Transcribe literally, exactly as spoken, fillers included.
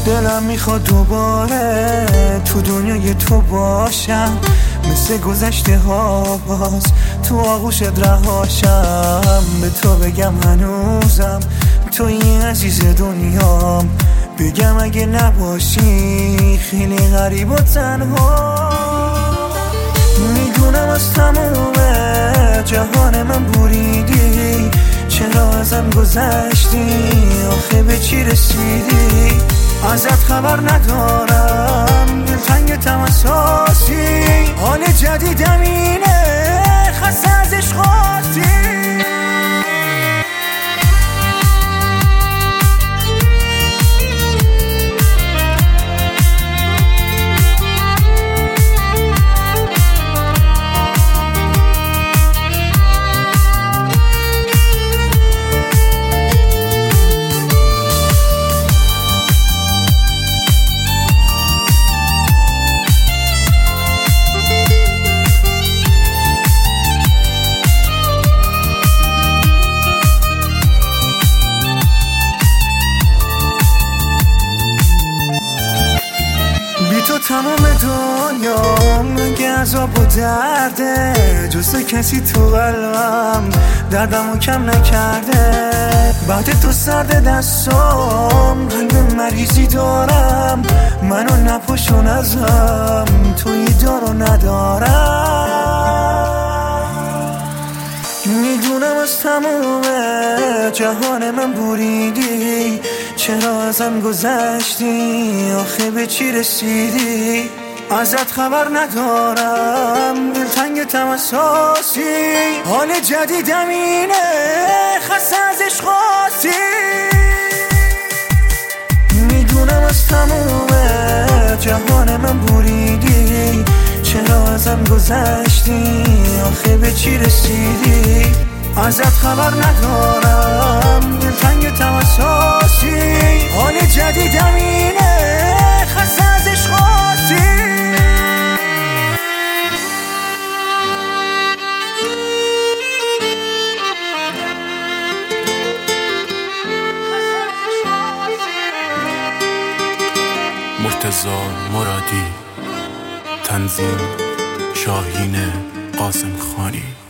دلم میخواد دوباره تو دنیای تو باشم، مثل گذشته ها باز تو آغوشت رهاشم. به تو بگم هنوزم توی عزیز دنیام، بگم اگه نباشی خیلی غریب و تنها. میدونم از تموم جهان من بریدی، چرا ازم گذشتی، آخه به چی رسیدی؟ ازت خبر ندارم، دلتنگ تمساسی، حال جدیدم اینه، خسته از عشقاتی. تو تمام دنیا مگه عذاب و درده، جز تو کسی تو قلبم دردمو کم نکرده. بعد تو سرد دستم قلب مریضی دارم، منو نپاشون ازم توی دارو ندارم. میدونم از تموم جهان من بریدی، چرا ازم گذشتی، آخه به چی رسیدی؟ ازت خبر ندارم، دلتنگ تمساسی، حال جدیدم اینه، خسته از عشقاتی. میدونم از تموم جهان من بریدی، چرا ازم گذشتی، آخه به چی رسیدی؟ ازت خبر ندارم، دلتنگ تمساسی، حال جدیدم اینه، خسته از عشقاتی. مرتضی مرادی، تنظیم شاهین قاسم خانی.